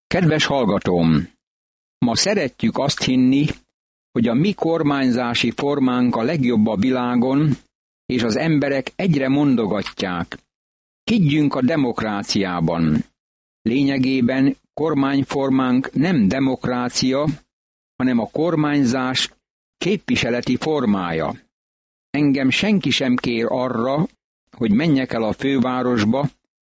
Kedves hallgatóm! Ma szeretjük azt hinni, hogy a mi kormányzási formánk a legjobb a világon, és az emberek egyre mondogatják. Higgyünk a demokráciában. Lényegében kormányformánk nem demokrácia, hanem a kormányzás képviseleti formája. Engem senki sem kér arra, hogy menjek el a fővárosba,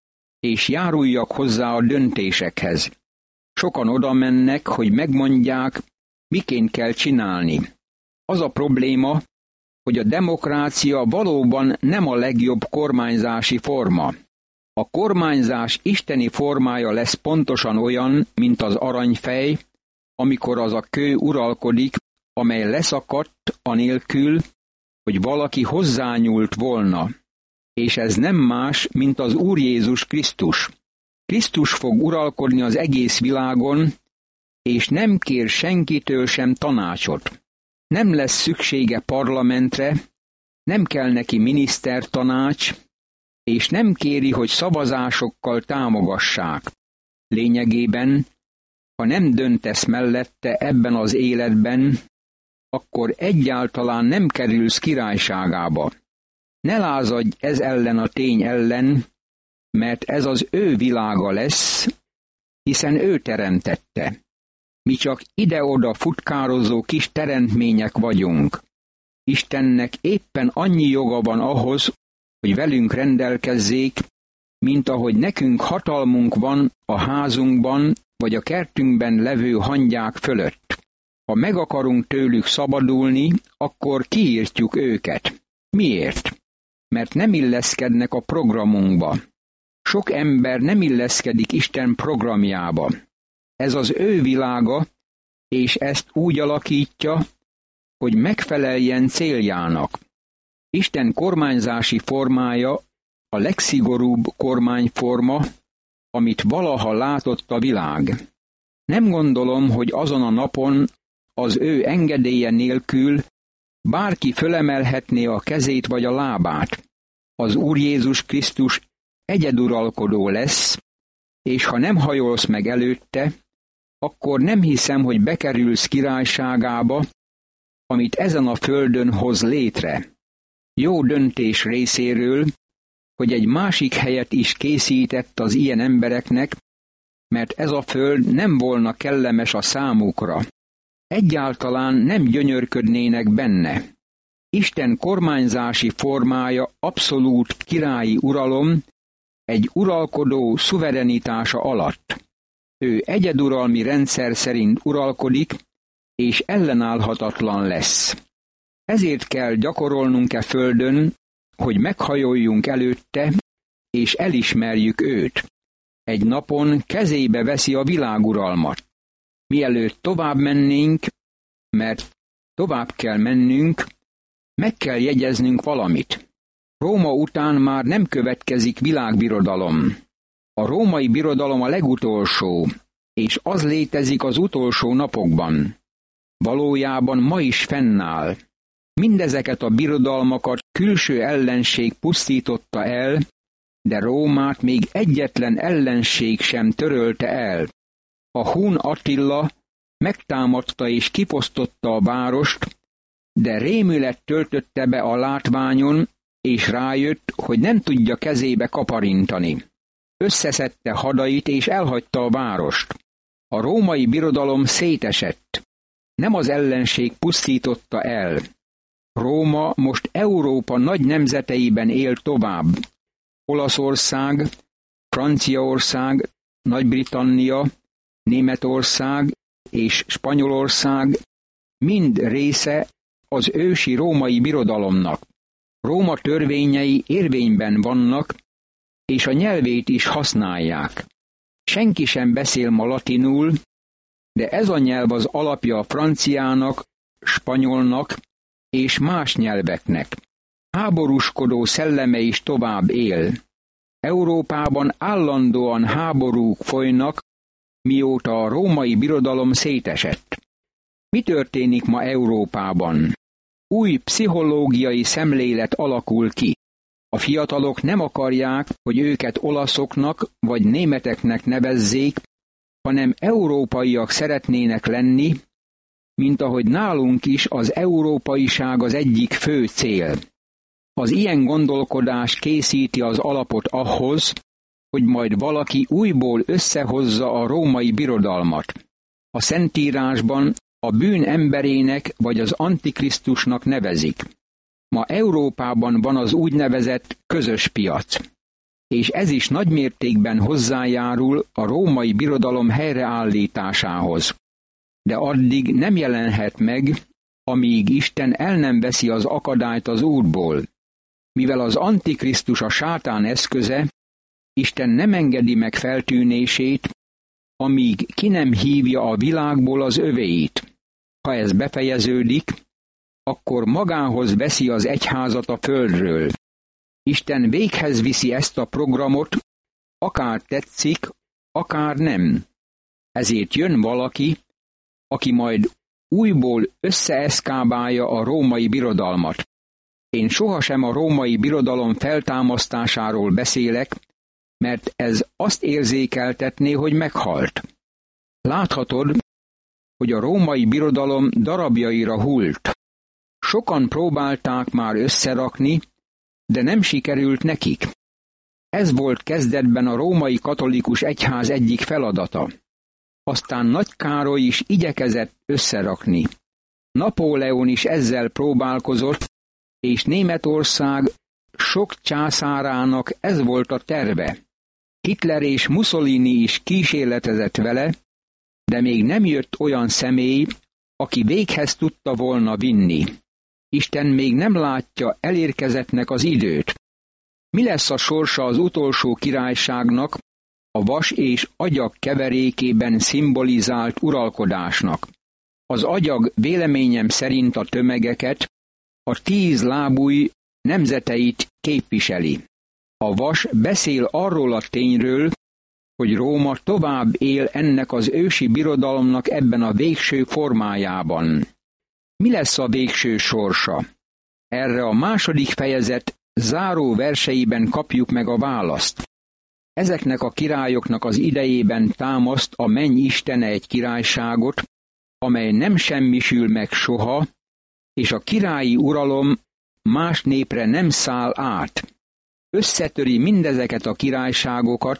és járuljak hozzá a döntésekhez. Sokan oda mennek, hogy megmondják, miként kell csinálni. Az a probléma, hogy a demokrácia valóban nem a legjobb kormányzási forma. A kormányzás isteni formája lesz pontosan olyan, mint az aranyfej, amikor az a kő uralkodik, amely leszakadt anélkül, hogy valaki hozzányúlt volna. És ez nem más, mint az Úr Jézus Krisztus. Krisztus fog uralkodni az egész világon, és nem kér senkitől sem tanácsot. Nem lesz szüksége parlamentre, nem kell neki minisztertanács, és nem kéri, hogy szavazásokkal támogassák. Lényegében, ha nem döntesz mellette ebben az életben, akkor egyáltalán nem kerülsz királyságába. Ne lázadj ez ellen a tény ellen, mert ez az ő világa lesz, hiszen ő teremtette. Mi csak ide-oda futkározó kis teremtmények vagyunk. Istennek éppen annyi joga van ahhoz, hogy velünk rendelkezzék, mint ahogy nekünk hatalmunk van a házunkban vagy a kertünkben levő hangyák fölött. Ha meg akarunk tőlük szabadulni, akkor kiírtjuk őket. Miért? Mert nem illeszkednek a programunkba. Sok ember nem illeszkedik Isten programjába. Ez az ő világa, és ezt úgy alakítja, hogy megfeleljen céljának. Isten kormányzási formája a legszigorúbb kormányforma, amit valaha látott a világ. Nem gondolom, hogy azon a napon az ő engedélye nélkül bárki fölemelhetné a kezét vagy a lábát. Az Úr Jézus Krisztus egyeduralkodó lesz, és ha nem hajolsz meg előtte, akkor nem hiszem, hogy bekerülsz királyságába, amit ezen a földön hoz létre. Jó döntés részéről, hogy egy másik helyet is készített az ilyen embereknek, mert ez a föld nem volna kellemes a számukra. Egyáltalán nem gyönyörködnének benne. Isten kormányzási formája abszolút királyi uralom, egy uralkodó szuverenitása alatt. Ő egyeduralmi rendszer szerint uralkodik, és ellenállhatatlan lesz. Ezért kell gyakorolnunk e földön, hogy meghajoljunk előtte, és elismerjük őt. Egy napon kezébe veszi a világuralmat. Mielőtt tovább mennénk, mert tovább kell mennünk, meg kell jegyeznünk valamit. Róma után már nem következik világbirodalom. A római birodalom a legutolsó, és az létezik az utolsó napokban. Valójában ma is fennáll. Mindezeket a birodalmakat külső ellenség pusztította el, de Rómát még egyetlen ellenség sem törölte el. A hun Attila megtámadta és kifosztotta a várost, de rémület töltötte be a látványon, és rájött, hogy nem tudja kezébe kaparintani. Összeszedte hadait, és elhagyta a várost. A római birodalom szétesett. Nem az ellenség pusztította el. Róma most Európa nagy nemzeteiben él tovább. Olaszország, Franciaország, Nagy-Britannia, Németország és Spanyolország mind része az ősi római birodalomnak. Róma törvényei érvényben vannak, és a nyelvét is használják. Senki sem beszél ma latinul, de ez a nyelv az alapja a franciának, spanyolnak és más nyelveknek. Háborúskodó szelleme is tovább él. Európában állandóan háborúk folynak, mióta a római birodalom szétesett. Mi történik ma Európában? Új pszichológiai szemlélet alakul ki. A fiatalok nem akarják, hogy őket olaszoknak vagy németeknek nevezzék, hanem európaiak szeretnének lenni, mint ahogy nálunk is az európaiság az egyik fő cél. Az ilyen gondolkodás készíti az alapot ahhoz, hogy majd valaki újból összehozza a római birodalmat. A Szentírásban a bűn emberének vagy az Antikrisztusnak nevezik. Ma Európában van az úgynevezett közös piac, és ez is nagymértékben hozzájárul a római birodalom helyreállításához. De addig nem jelenhet meg, amíg Isten el nem veszi az akadályt az útból. Mivel az Antikrisztus a sátán eszköze, Isten nem engedi meg feltűnését, amíg ki nem hívja a világból az övéit. Ha ez befejeződik, akkor magához veszi az egyházat a földről. Isten véghez viszi ezt a programot, akár tetszik, akár nem. Ezért jön valaki, aki majd újból összeeszkábálja a római birodalmat. Én sohasem a római birodalom feltámasztásáról beszélek, mert ez azt érzékeltetné, hogy meghalt. Láthatod, hogy a római birodalom darabjaira hult. Sokan próbálták már összerakni, de nem sikerült nekik. Ez volt kezdetben a római katolikus egyház egyik feladata. Aztán Nagy Károly is igyekezett összerakni. Napóleon is ezzel próbálkozott, és Németország sok császárának ez volt a terve. Hitler és Mussolini is kísérletezett vele, de még nem jött olyan személy, aki véghez tudta volna vinni. Isten még nem látja elérkezettnek az időt. Mi lesz a sorsa az utolsó királyságnak, a vas és agyag keverékében szimbolizált uralkodásnak? Az agyag véleményem szerint a tömegeket, a 10 lábúj nemzeteit képviseli. A vas beszél arról a tényről, hogy Róma tovább él ennek az ősi birodalomnak ebben a végső formájában. Mi lesz a végső sorsa? Erre a második fejezet záró verseiben kapjuk meg a választ. Ezeknek a királyoknak az idejében támaszt a menny istene egy királyságot, amely nem semmisül meg soha, és a királyi uralom más népre nem száll át. Összetöri mindezeket a királyságokat,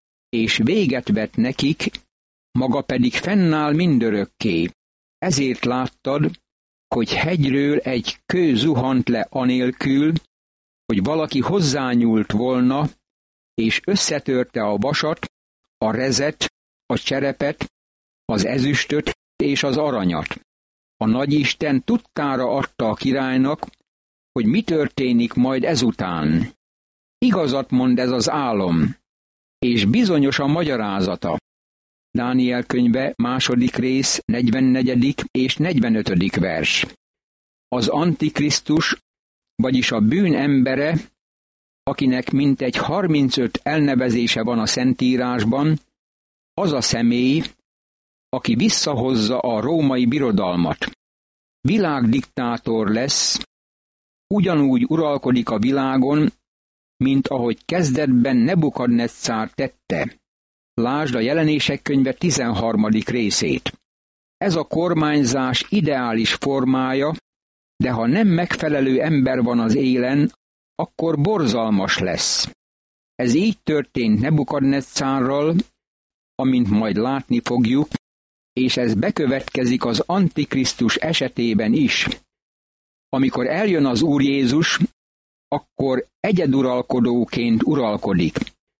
és véget vet nekik, maga pedig fennáll mindörökké. Ezért láttad, hogy hegyről egy kő zuhant le anélkül, hogy valaki hozzányúlt volna, és összetörte a vasat, a rezet, a cserepet, az ezüstöt és az aranyat. A nagyisten tudtára adta a királynak, hogy mi történik majd ezután. Igazat mond ez az álom, és bizonyos a magyarázata. Dániel könyve 2. rész, 44. és 45. vers. Az Antikrisztus, vagyis a bűn embere, akinek mintegy 35 elnevezése van a Szentírásban, az a személy, aki visszahozza a római birodalmat. Világdiktátor lesz, ugyanúgy uralkodik a világon, mint ahogy kezdetben Nebukadneccár tette. Lásd a Jelenések könyve 13. részét. Ez a kormányzás ideális formája, de ha nem megfelelő ember van az élen, akkor borzalmas lesz. Ez így történt Nebukadneccárral, amint majd látni fogjuk, és ez bekövetkezik az Antikrisztus esetében is. Amikor eljön az Úr Jézus, akkor egyeduralkodóként uralkodik,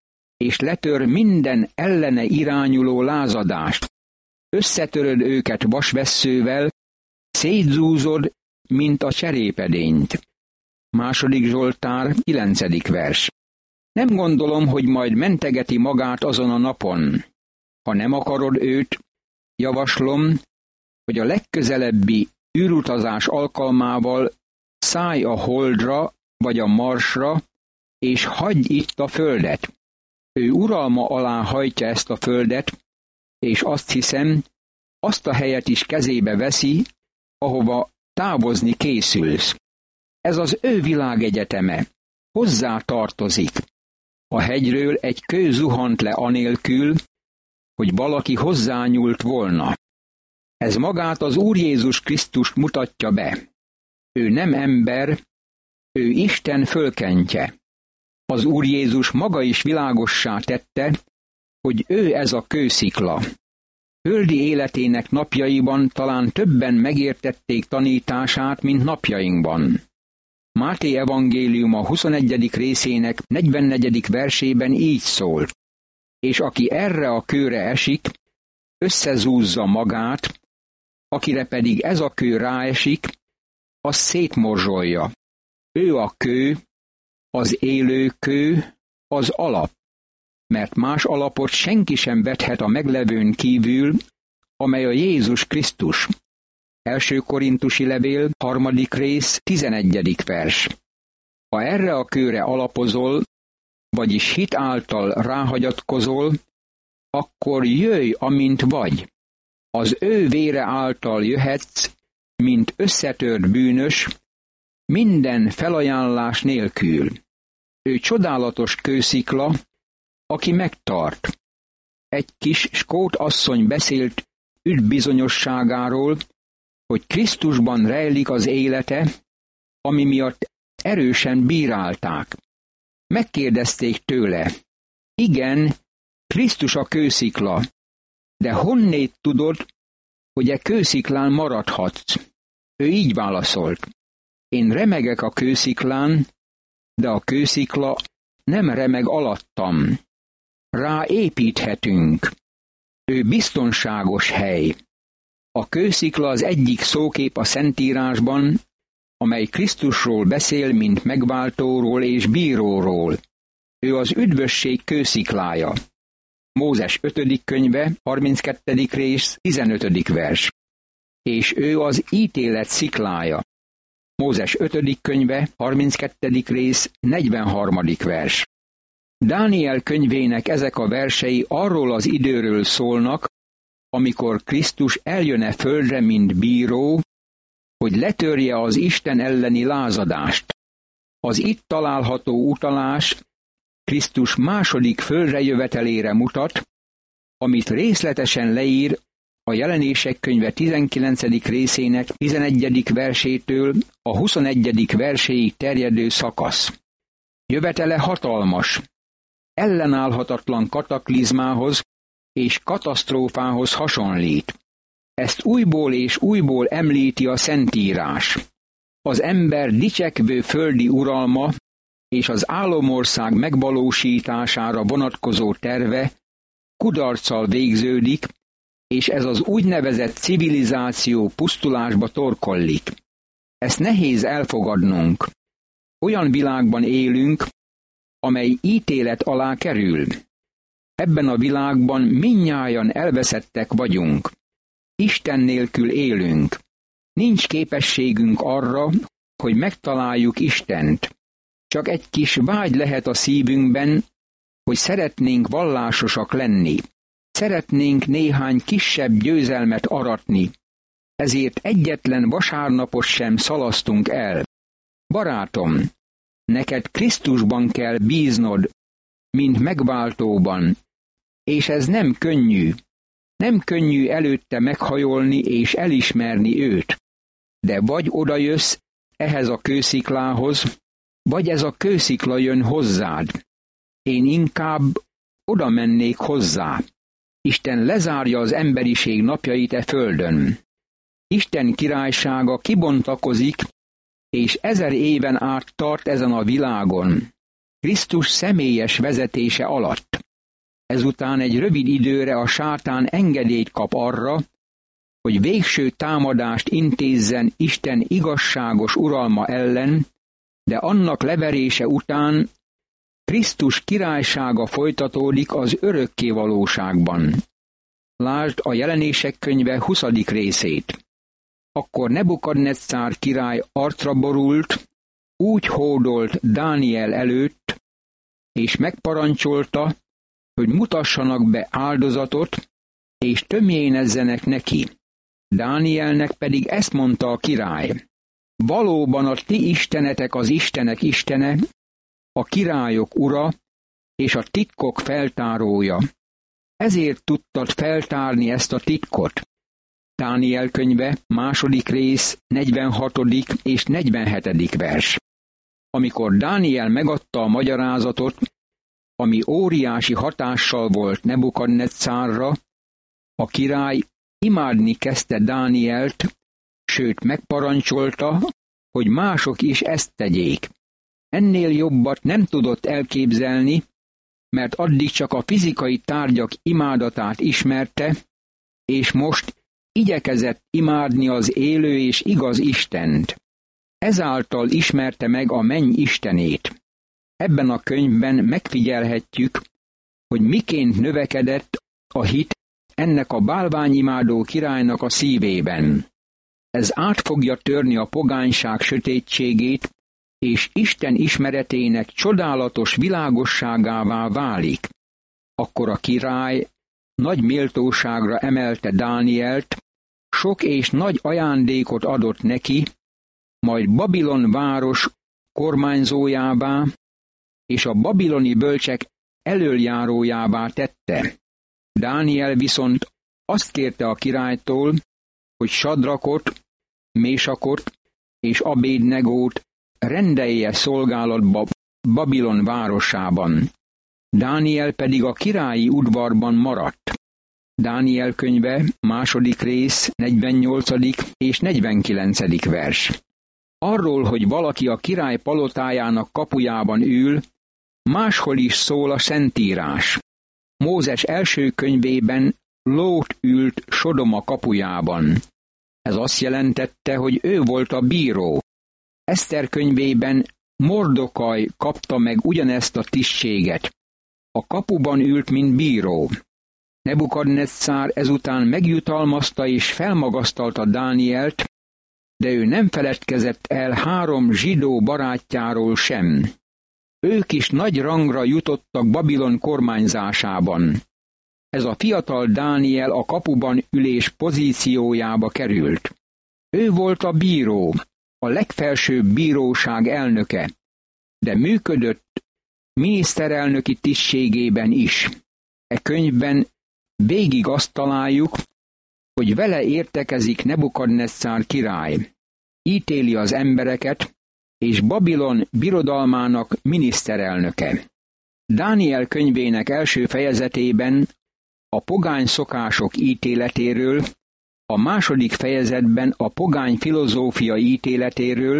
és letör minden ellene irányuló lázadást. Összetöröd őket vasvesszővel, szétzúzod, mint a cserépedényt. 2. Zsoltár, 9. vers. Nem gondolom, hogy majd mentegeti magát azon a napon. Ha nem akarod őt, javaslom, hogy a legközelebbi űrutazás alkalmával szállj a Holdra vagy a Marsra, és hagyj itt a földet. Ő uralma alá hajtja ezt a földet, és azt hiszem, azt a helyet is kezébe veszi, ahova távozni készülsz. Ez az ő világegyeteme, hozzá tartozik. A hegyről egy kő zuhant le anélkül, hogy valaki hozzányúlt volna. Ez magát az Úr Jézus Krisztust mutatja be. Ő nem ember, ő Isten fölkentje. Az Úr Jézus maga is világossá tette, hogy ő ez a kőszikla. Földi életének napjaiban talán többen megértették tanítását, mint napjainkban. Máté evangélium a 21. részének 44. versében így szól: és aki erre a kőre esik, összezúzza magát, akire pedig ez a kő ráesik, az szétmorzsolja. Ő a kő, az élő kő, az alap, mert más alapot senki sem vethet a meglevőn kívül, amely a Jézus Krisztus. 1. Korintusi levél, 3. rész, 11. vers. Ha erre a kőre alapozol, vagyis hit által ráhagyatkozol, akkor jöjj, amint vagy. Az ő vére által jöhetsz, mint összetört bűnös, minden felajánlás nélkül. Ő csodálatos kőszikla, aki megtart. Egy kis skót asszony beszélt üdvbizonyosságáról, hogy Krisztusban rejlik az élete, ami miatt erősen bírálták. Megkérdezték tőle: igen, Krisztus a kőszikla, de honnét tudod, hogy e kősziklán maradhatsz? Ő így válaszolt: én remegek a kősziklán, de a kőszikla nem remeg alattam. Rá építhetünk. Ő biztonságos hely. A kőszikla az egyik szókép a Szentírásban, amely Krisztusról beszél, mint megváltóról és bíróról. Ő az üdvösség kősziklája. Mózes 5. könyve, 32. rész, 15. vers. És ő az ítélet sziklája. Mózes 5. könyve, 32. rész, 43. vers. Dániel könyvének ezek a versei arról az időről szólnak, amikor Krisztus eljön-e földre, mint bíró, hogy letörje az Isten elleni lázadást. Az itt található utalás Krisztus második földre jövetelére mutat, amit részletesen leír a Jelenések könyve 19. részének 11. versétől a 21. verséig terjedő szakasz. Jövetele hatalmas, ellenállhatatlan kataklizmához és katasztrófához hasonlít. Ezt újból és újból említi a Szentírás. Az ember dicsekvő földi uralma és az álomország megvalósítására vonatkozó terve kudarccal végződik, és ez az úgynevezett civilizáció pusztulásba torkollik. Ezt nehéz elfogadnunk. Olyan világban élünk, amely ítélet alá kerül. Ebben a világban mindnyájan elveszettek vagyunk. Isten nélkül élünk. Nincs képességünk arra, hogy megtaláljuk Istent. Csak egy kis vágy lehet a szívünkben, hogy szeretnénk vallásosak lenni. Szeretnénk néhány kisebb győzelmet aratni. Ezért egyetlen vasárnapot sem szalasztunk el. Barátom, neked Krisztusban kell bíznod, mint megváltóban, és ez nem könnyű. Nem könnyű előtte meghajolni és elismerni őt. De vagy odajössz ehhez a kősziklához, vagy ez a kőszikla jön hozzád. Én inkább oda mennék hozzá. Isten lezárja az emberiség napjait e földön. Isten királysága kibontakozik, és 1000 éven át tart ezen a világon, Krisztus személyes vezetése alatt. Ezután egy rövid időre a sátán engedélyt kap arra, hogy végső támadást intézzen Isten igazságos uralma ellen, de annak leverése után Krisztus királysága folytatódik az örökké valóságban. Lásd a Jelenések könyve 20. részét. Akkor Nebukadneccár király arcra borult, úgy hódolt Dániel előtt, és megparancsolta, hogy mutassanak be áldozatot, és tömjénezzenek neki. Dánielnek pedig ezt mondta a király: valóban a ti istenetek az istenek istene, a királyok ura, és a titkok feltárója. Ezért tudtad feltárni ezt a titkot. Dániel könyve, 2. rész, 46. és 47. vers. Amikor Dániel megadta a magyarázatot, ami óriási hatással volt Nebukadneccárra, a király imádni kezdte Dánielt, sőt megparancsolta, hogy mások is ezt tegyék. Ennél jobbat nem tudott elképzelni, mert addig csak a fizikai tárgyak imádatát ismerte, és most igyekezett imádni az élő és igaz Istent. Ezáltal ismerte meg a menny Istenét. Ebben a könyvben megfigyelhetjük, hogy miként növekedett a hit ennek a bálványimádó királynak a szívében. Ez át fogja törni a pogányság sötétségét, és Isten ismeretének csodálatos világosságává válik. Akkor a király nagy méltóságra emelte Dánielt, sok és nagy ajándékot adott neki, majd Babilon város kormányzójává és a babiloni bölcsek elöljárójává tette. Dániel viszont azt kérte a királytól, hogy Sadrakot, Mésakot és Abédnegót rendelje szolgálatba Babilon városában. Dániel pedig a királyi udvarban maradt. Dániel könyve, 2. rész, 48. és 49. vers. Arról, hogy valaki a király palotájának kapujában ül, máshol is szól a Szentírás. Mózes első könyvében Lót ült Sodoma kapujában. Ez azt jelentette, hogy ő volt a bíró. Eszter könyvében Mordokaj kapta meg ugyanezt a tisztséget. A kapuban ült, mint bíró. Nebukadneccár ezután megjutalmazta és felmagasztalta Dánielt, de ő nem feledkezett el 3 zsidó barátjáról sem. Ők is nagy rangra jutottak Babilon kormányzásában. Ez a fiatal Dániel a kapuban ülés pozíciójába került. Ő volt a bíró, a legfelsőbb bíróság elnöke, de működött miniszterelnöki tisztségében is. E könyvben végig azt találjuk, hogy vele értekezik Nebukadneccár király. Ítéli az embereket, és Babilon birodalmának miniszterelnöke. Dániel könyvének első fejezetében a pogány szokások ítéletéről, a 2. fejezetben a pogány filozófia ítéletéről,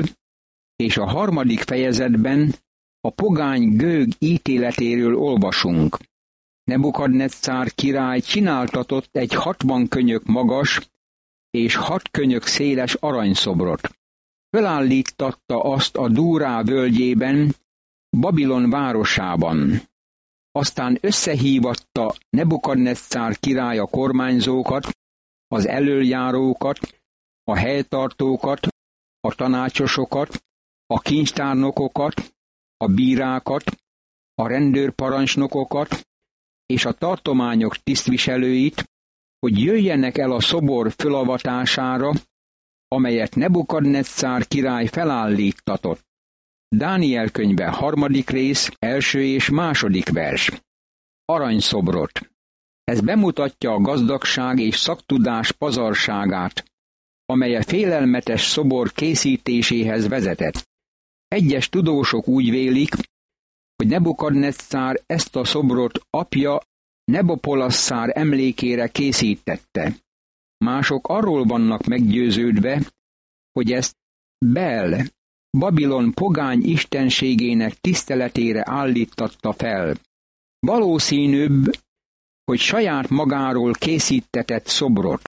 és a 3. fejezetben a pogány gőg ítéletéről olvasunk. Nebukadneccár király csináltatott egy 60 könyök magas és 6 könyök széles aranyszobrot. Fölállíttatta azt a Dúrá völgyében, Babilon városában. Aztán összehívatta Nebukadneccár király a kormányzókat, az elöljárókat, a helytartókat, a tanácsosokat, a kincstárnokokat, a bírákat, a rendőrparancsnokokat és a tartományok tisztviselőit, hogy jöjjenek el a szobor fölavatására, amelyet Nebukadneccár király felállíttatott. Dániel könyve 3. rész, 1. és 2. vers. Aranyszobrot. Ez bemutatja a gazdagság és szaktudás pazarságát, amely a félelmetes szobor készítéséhez vezetett. Egyes tudósok úgy vélik, hogy Nebukadneccár ezt a szobrot apja Nebopolasszár emlékére készítette. Mások arról vannak meggyőződve, hogy ezt Bel, Babilon pogány istenségének tiszteletére állíttatta fel. Valószínűbb, hogy saját magáról készítetett szobrot.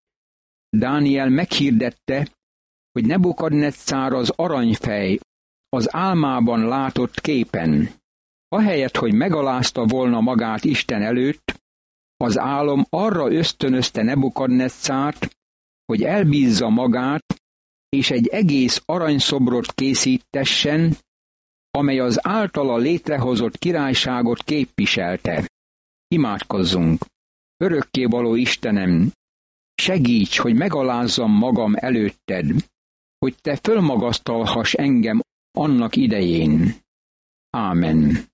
Dániel meghirdette, hogy Nebukadneccár az aranyfej, az álmában látott képen. Ahelyett, hogy megalázta volna magát Isten előtt, az álom arra ösztönözte Nebukadneccárt, hogy elbízza magát, és egy egész aranyszobrot készítessen, amely az általa létrehozott királyságot képviselte. Imádkozzunk! Örökkévaló Istenem, segíts, hogy megalázzam magam előtted, hogy te fölmagasztalhass engem annak idején. Ámen.